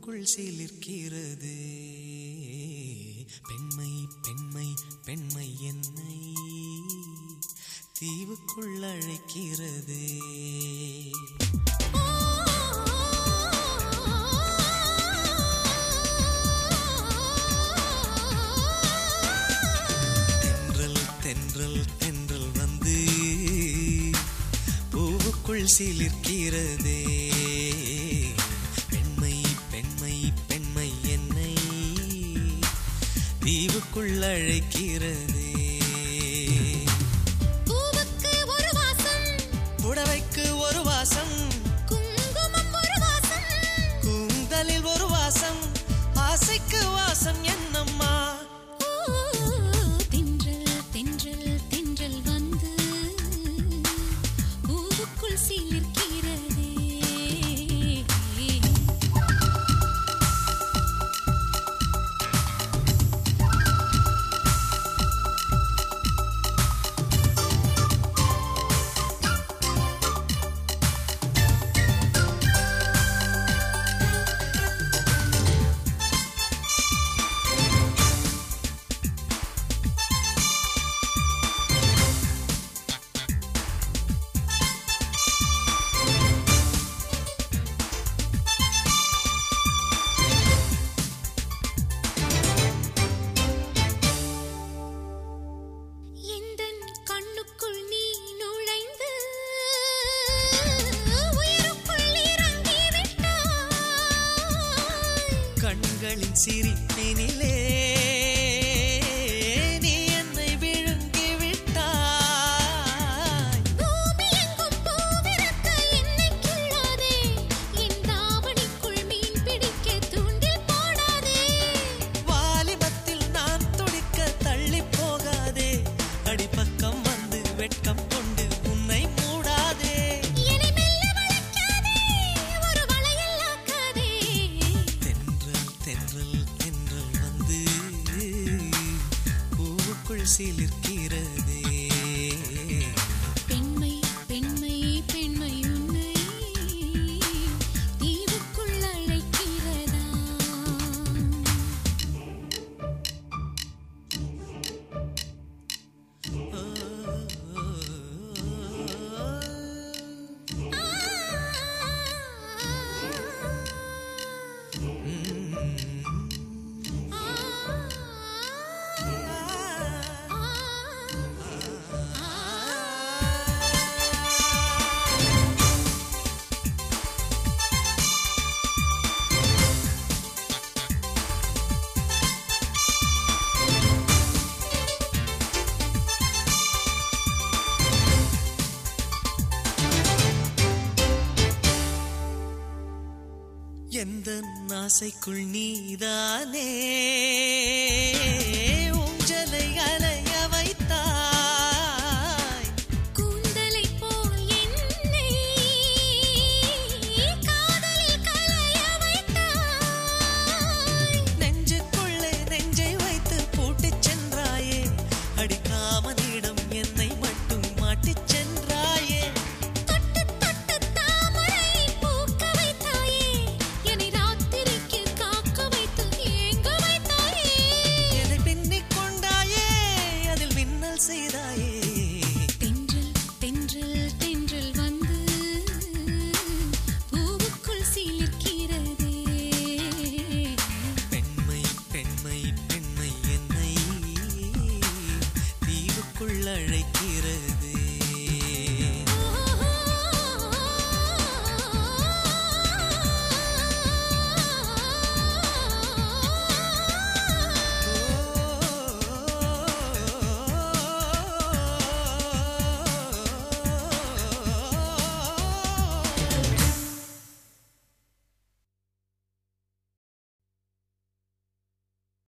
பூவுக்குள் சிலிர்க்கிறது பெண்மை பெண்மை பெண்மை என்னை தீவுக்குள் அழைக்கிறது. தென்றல் தென்றல் தென்றல் வந்து பூவுக்குள் சிலிர்க்கிறது பெண்மை பெண்மை பெண்மை என்னை தீவுக்குள் அழைக்கிறது. புடவைக்கு ஒரு வாசம், குங்குமம் ஒரு வாசம், கூந்தலில் ஒரு வாசம், ஆசைக்கு வாசம் என்னம்மா. தென்றல் தென்றல் தென்றல் வந்து பூவுக்குள் சிலிர்க்கிறதே. கண்களின் சிரிப்பினிலே நீ என்னை விழுங்கி விட்டாய். பூமி எங்கும் பூவிருக்க என்னை கிள்ளாதே, என் தாவணிக்குள் மீன் பிடிக்க தூண்டில் போடாதே. வாலிபத்தில் நான் துடிக்க தள்ளி போகாதே, அடிப்பக்கம் வந்து வெட்கம் கொண்டு உன்னை மூடாதே. என்னை மெல்ல வளைக்காதே, ஒரு வளையல் ஆக்காதே. தென்றல் தென்றல் வந்து பூவுக்குள் சிலிர்க்கிறதே பெண்மை பெண்மை பெண்மை உன்னை தீவுக்குள் அழைக்கிறதா. எந்த ஆசைக்குள் நீதானே